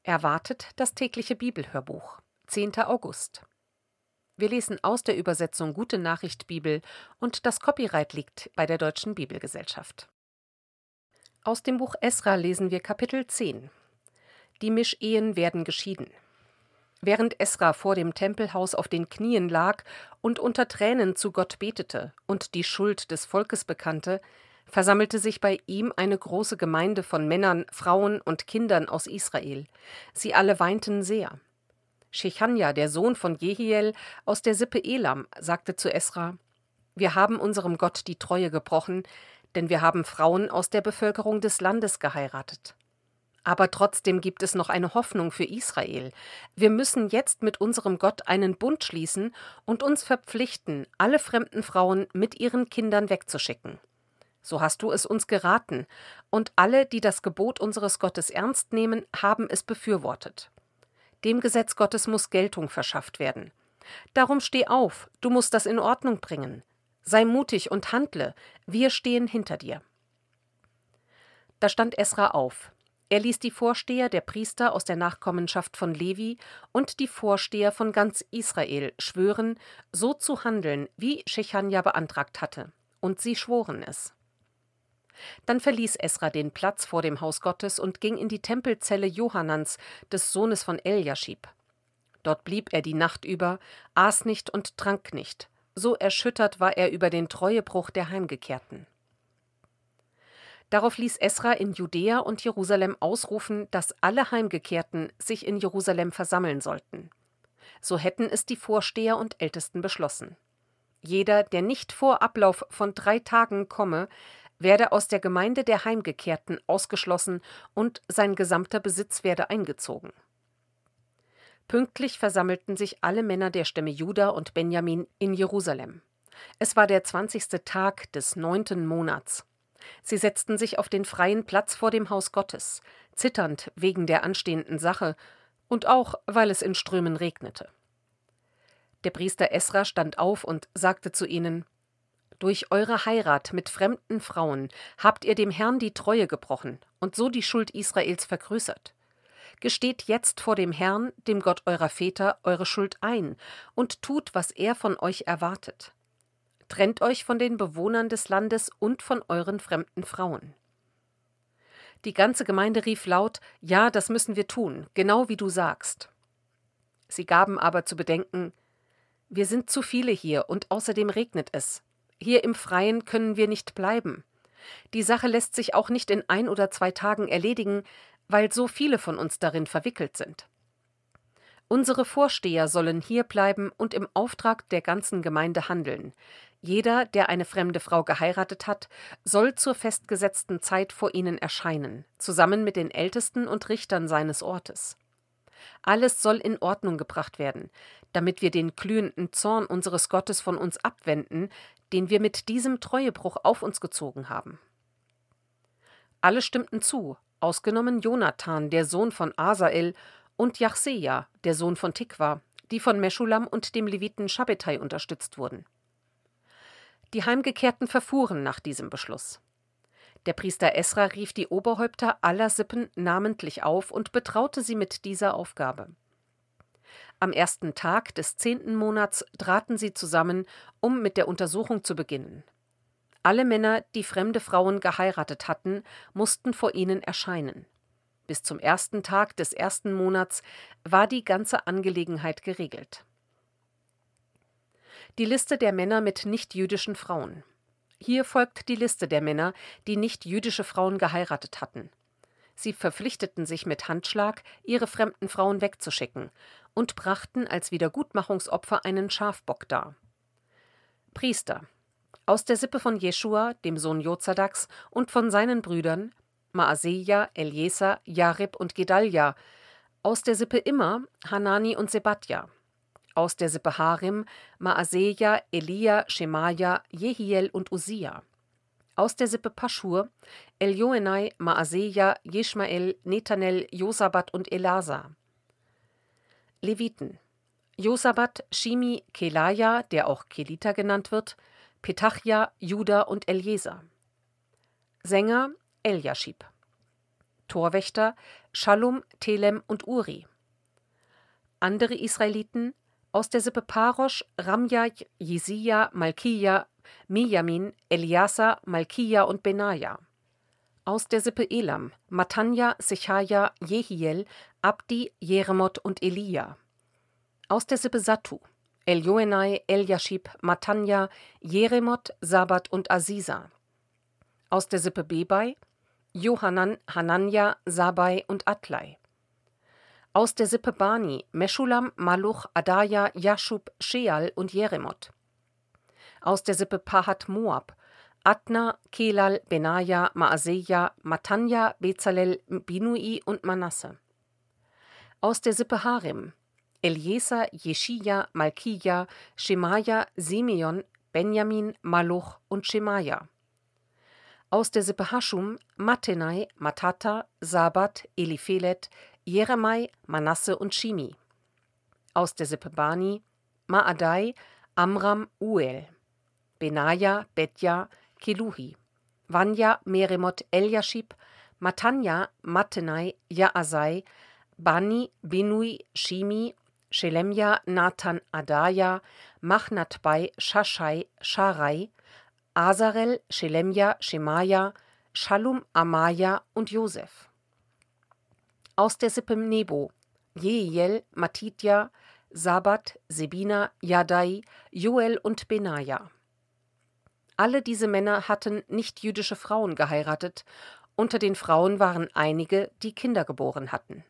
Erwartet das tägliche Bibelhörbuch, 10. August. Wir lesen aus der Übersetzung Gute Nachricht Bibel und das Copyright liegt bei der Deutschen Bibelgesellschaft. Aus dem Buch Esra lesen wir Kapitel 10. Die Mischehen werden geschieden. Während Esra vor dem Tempelhaus auf den Knien lag und unter Tränen zu Gott betete und die Schuld des Volkes bekannte, versammelte sich bei ihm eine große Gemeinde von Männern, Frauen und Kindern aus Israel. Sie alle weinten sehr. Schechanja, der Sohn von Jehiel aus der Sippe Elam, sagte zu Esra: Wir haben unserem Gott die Treue gebrochen, denn wir haben Frauen aus der Bevölkerung des Landes geheiratet. Aber trotzdem gibt es noch eine Hoffnung für Israel. Wir müssen jetzt mit unserem Gott einen Bund schließen und uns verpflichten, alle fremden Frauen mit ihren Kindern wegzuschicken. So hast du es uns geraten, und alle, die das Gebot unseres Gottes ernst nehmen, haben es befürwortet. Dem Gesetz Gottes muss Geltung verschafft werden. Darum steh auf, du musst das in Ordnung bringen. Sei mutig und handle, wir stehen hinter dir. Da stand Esra auf. Er ließ die Vorsteher der Priester aus der Nachkommenschaft von Levi und die Vorsteher von ganz Israel schwören, so zu handeln, wie Schechanja beantragt hatte. Und sie schworen es. Dann verließ Esra den Platz vor dem Haus Gottes und ging in die Tempelzelle Johanans, des Sohnes von Eljaschib. Dort blieb er die Nacht über, aß nicht und trank nicht. So erschüttert war er über den Treuebruch der Heimgekehrten. Darauf ließ Esra in Judäa und Jerusalem ausrufen, dass alle Heimgekehrten sich in Jerusalem versammeln sollten. So hätten es die Vorsteher und Ältesten beschlossen. Jeder, der nicht vor Ablauf von 3 Tagen komme, werde aus der Gemeinde der Heimgekehrten ausgeschlossen und sein gesamter Besitz werde eingezogen. Pünktlich versammelten sich alle Männer der Stämme Juda und Benjamin in Jerusalem. Es war der 20. Tag des 9. Monats. Sie setzten sich auf den freien Platz vor dem Haus Gottes, zitternd wegen der anstehenden Sache und auch, weil es in Strömen regnete. Der Priester Esra stand auf und sagte zu ihnen: Durch eure Heirat mit fremden Frauen habt ihr dem Herrn die Treue gebrochen und so die Schuld Israels vergrößert. Gesteht jetzt vor dem Herrn, dem Gott eurer Väter, eure Schuld ein und tut, was er von euch erwartet. Trennt euch von den Bewohnern des Landes und von euren fremden Frauen. Die ganze Gemeinde rief laut: Ja, das müssen wir tun, genau wie du sagst. Sie gaben aber zu bedenken: Wir sind zu viele hier und außerdem regnet es. Hier im Freien können wir nicht bleiben. Die Sache lässt sich auch nicht in 1 oder 2 Tagen erledigen, weil so viele von uns darin verwickelt sind. Unsere Vorsteher sollen hier bleiben und im Auftrag der ganzen Gemeinde handeln. Jeder, der eine fremde Frau geheiratet hat, soll zur festgesetzten Zeit vor ihnen erscheinen, zusammen mit den Ältesten und Richtern seines Ortes. Alles soll in Ordnung gebracht werden, damit wir den glühenden Zorn unseres Gottes von uns abwenden, den wir mit diesem Treuebruch auf uns gezogen haben. Alle stimmten zu, ausgenommen Jonathan, der Sohn von Asael, und Jachseja, der Sohn von Tikwa, die von Meschulam und dem Leviten Schabbetai unterstützt wurden. Die Heimgekehrten verfuhren nach diesem Beschluss. Der Priester Esra rief die Oberhäupter aller Sippen namentlich auf und betraute sie mit dieser Aufgabe. Am 1. Tag des 10. Monats traten sie zusammen, um mit der Untersuchung zu beginnen. Alle Männer, die fremde Frauen geheiratet hatten, mussten vor ihnen erscheinen. Bis zum 1. Tag des 1. Monats war die ganze Angelegenheit geregelt. Die Liste der Männer mit nichtjüdischen Frauen. Hier folgt die Liste der Männer, die nicht-jüdische Frauen geheiratet hatten. Sie verpflichteten sich mit Handschlag, ihre fremden Frauen wegzuschicken und brachten als Wiedergutmachungsopfer einen Schafbock dar. Priester. Aus der Sippe von Jeschua, dem Sohn Jozadaks, und von seinen Brüdern Maaseja, Eljeser, Jarib und Gedalja. Aus der Sippe Immer Hanani und Sebadja. Aus der Sippe Harim Maaseja, Elia, Schemaja, Jehiel und Usia. Aus der Sippe Paschur Eljoenai, Maaseja, Jeschmael, Nethanel, Josabat und Elasa. Leviten. Josabat, Shimi, Kelaja, der auch Kelita genannt wird, Petachja, Juda und Eljeser. Sänger Eljaschib. Torwächter Schallum, Telem und Uri. Andere Israeliten aus der Sippe Parosch Ramja, Jesija, Malkija, Mijamin, Eliasa, Malkija und Benaja. Aus der Sippe Elam Matanja, Sechaja, Jehiel, Abdi, Jeremoth und Elia. Aus der Sippe Sattu Eljoenai, Eliaschib, Matanja, Jeremoth, Sabat und Aziza. Aus der Sippe Bebai Johanan, Hananja, Sabai und Atlai. Aus der Sippe Bani Meschulam, Maluch, Adaja, Jaschub, Sheal und Jeremoth. Aus der Sippe Pahat Moab Adna, Kelal, Benaja, Maaseja, Matanja, Bezalel, Binui und Manasse. Aus der Sippe Harim Eliezer, Jeschija, Malkija, Schemaja, Simeon, Benjamin, Maluch und Schemaja. Aus der Sippe Haschum Mattenai, Matata, Sabat, Eliphelet, Jeremai, Manasse und Shimi. Aus der Sippe Bani Maadai, Amram, Uel. Benaja, Betja, Keluhi. Vanja, Meremoth, Eliaschib, Matanja, Mattenai, Jaasai, Bani, Binui, Shimi, Shelemja, Nathan, Adaja, Machnatbai, Shashai, Sharai, Asarel, Shelemja, Shemaja, Schallum, Amaja und Josef. Aus der Sippe Nebo Jehiel, Matidja, Sabat, Sebina, Jadai, Joel und Benaja. Alle diese Männer hatten nicht-jüdische Frauen geheiratet. Unter den Frauen waren einige, die Kinder geboren hatten.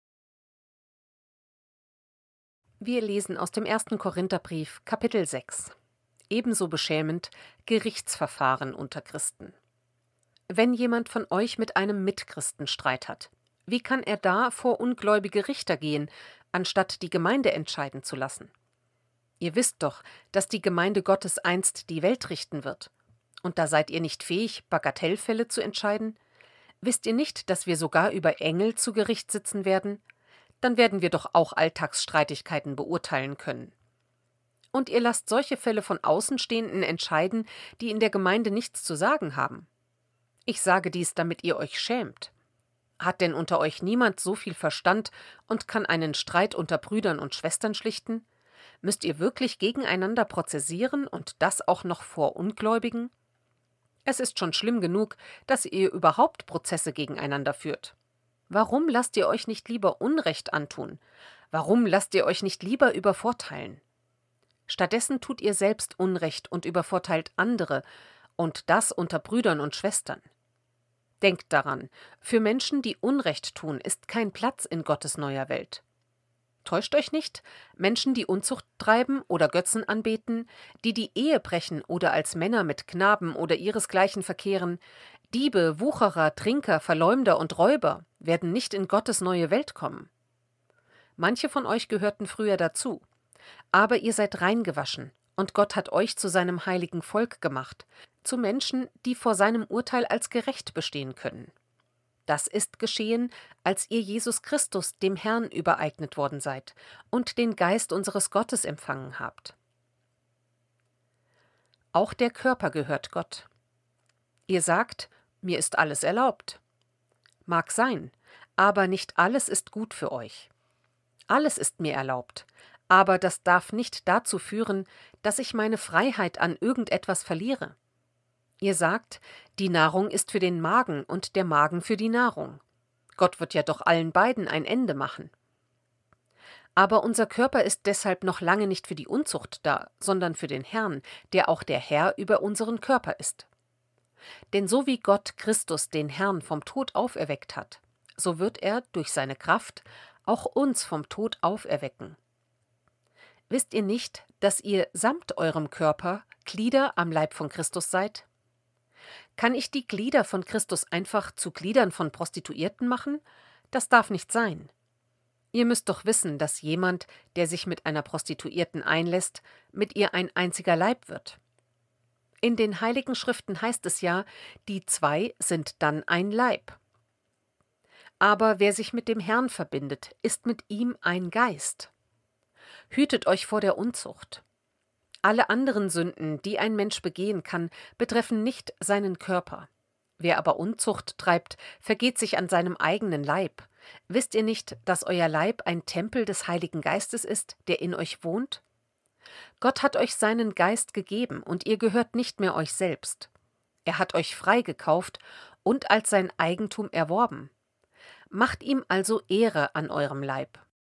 Wir lesen aus dem 1. Korintherbrief, Kapitel 6. Ebenso beschämend Gerichtsverfahren unter Christen. Wenn jemand von euch mit einem Mitchristen Streit hat, wie kann er da vor ungläubige Richter gehen, anstatt die Gemeinde entscheiden zu lassen? Ihr wisst doch, dass die Gemeinde Gottes einst die Welt richten wird. Und da seid ihr nicht fähig, Bagatellfälle zu entscheiden? Wisst ihr nicht, dass wir sogar über Engel zu Gericht sitzen werden? Dann werden wir doch auch Alltagsstreitigkeiten beurteilen können. Und ihr lasst solche Fälle von Außenstehenden entscheiden, die in der Gemeinde nichts zu sagen haben. Ich sage dies, damit ihr euch schämt. Hat denn unter euch niemand so viel Verstand und kann einen Streit unter Brüdern und Schwestern schlichten? Müsst ihr wirklich gegeneinander prozessieren und das auch noch vor Ungläubigen? Es ist schon schlimm genug, dass ihr überhaupt Prozesse gegeneinander führt. Warum lasst ihr euch nicht lieber Unrecht antun? Warum lasst ihr euch nicht lieber übervorteilen? Stattdessen tut ihr selbst Unrecht und übervorteilt andere, und das unter Brüdern und Schwestern. Denkt daran, für Menschen, die Unrecht tun, ist kein Platz in Gottes neuer Welt. Täuscht euch nicht, Menschen, die Unzucht treiben oder Götzen anbeten, die die Ehe brechen oder als Männer mit Knaben oder ihresgleichen verkehren, Diebe, Wucherer, Trinker, Verleumder und Räuber werden nicht in Gottes neue Welt kommen. Manche von euch gehörten früher dazu, aber ihr seid reingewaschen und Gott hat euch zu seinem heiligen Volk gemacht, zu Menschen, die vor seinem Urteil als gerecht bestehen können. Das ist geschehen, als ihr Jesus Christus, dem Herrn, übereignet worden seid und den Geist unseres Gottes empfangen habt. Auch der Körper gehört Gott. Ihr sagt, mir ist alles erlaubt. Mag sein, aber nicht alles ist gut für euch. Alles ist mir erlaubt, aber das darf nicht dazu führen, dass ich meine Freiheit an irgendetwas verliere. Ihr sagt, die Nahrung ist für den Magen und der Magen für die Nahrung. Gott wird ja doch allen beiden ein Ende machen. Aber unser Körper ist deshalb noch lange nicht für die Unzucht da, sondern für den Herrn, der auch der Herr über unseren Körper ist. Denn so wie Gott Christus, den Herrn, vom Tod auferweckt hat, so wird er durch seine Kraft auch uns vom Tod auferwecken. Wisst ihr nicht, dass ihr samt eurem Körper Glieder am Leib von Christus seid? Kann ich die Glieder von Christus einfach zu Gliedern von Prostituierten machen? Das darf nicht sein. Ihr müsst doch wissen, dass jemand, der sich mit einer Prostituierten einlässt, mit ihr ein einziger Leib wird. In den Heiligen Schriften heißt es ja, die zwei sind dann ein Leib. Aber wer sich mit dem Herrn verbindet, ist mit ihm ein Geist. Hütet euch vor der Unzucht. Alle anderen Sünden, die ein Mensch begehen kann, betreffen nicht seinen Körper. Wer aber Unzucht treibt, vergeht sich an seinem eigenen Leib. Wisst ihr nicht, dass euer Leib ein Tempel des Heiligen Geistes ist, der in euch wohnt? Gott hat euch seinen Geist gegeben, und ihr gehört nicht mehr euch selbst. Er hat euch freigekauft und als sein Eigentum erworben. Macht ihm also Ehre an eurem Leib.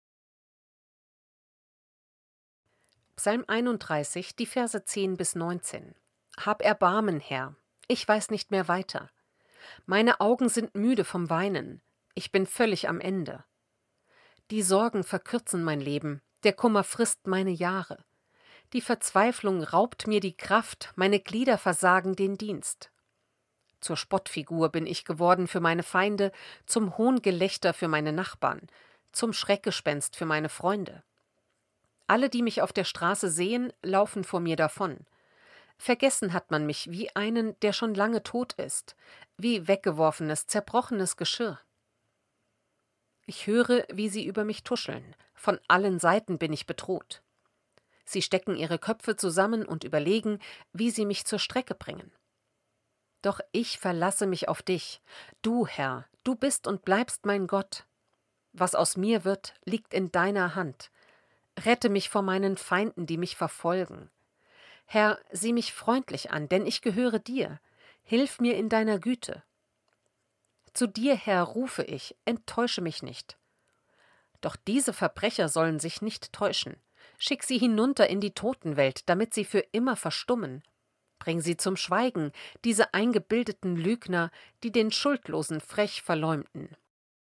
Psalm 31, die Verse 10 bis 19. Hab Erbarmen, Herr, ich weiß nicht mehr weiter. Meine Augen sind müde vom Weinen, ich bin völlig am Ende. Die Sorgen verkürzen mein Leben, der Kummer frisst meine Jahre. Die Verzweiflung raubt mir die Kraft, meine Glieder versagen den Dienst. Zur Spottfigur bin ich geworden für meine Feinde, zum Hohngelächter für meine Nachbarn, zum Schreckgespenst für meine Freunde. Alle, die mich auf der Straße sehen, laufen vor mir davon. Vergessen hat man mich wie einen, der schon lange tot ist, wie weggeworfenes, zerbrochenes Geschirr. Ich höre, wie sie über mich tuscheln, von allen Seiten bin ich bedroht. Sie stecken ihre Köpfe zusammen und überlegen, wie sie mich zur Strecke bringen. Doch ich verlasse mich auf dich. Du, Herr, du bist und bleibst mein Gott. Was aus mir wird, liegt in deiner Hand. Rette mich vor meinen Feinden, die mich verfolgen. Herr, sieh mich freundlich an, denn ich gehöre dir. Hilf mir in deiner Güte. Zu dir, Herr, rufe ich, enttäusche mich nicht. Doch diese Verbrecher sollen sich nicht täuschen. Schick sie hinunter in die Totenwelt, damit sie für immer verstummen. Bring sie zum Schweigen, diese eingebildeten Lügner, die den Schuldlosen frech verleumden.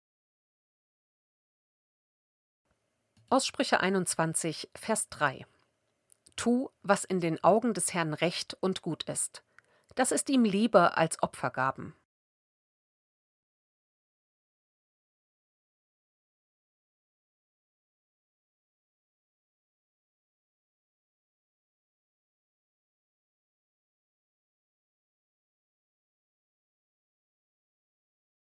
Aus Sprüche 21, Vers 3. Tu, was in den Augen des Herrn recht und gut ist. Das ist ihm lieber als Opfergaben.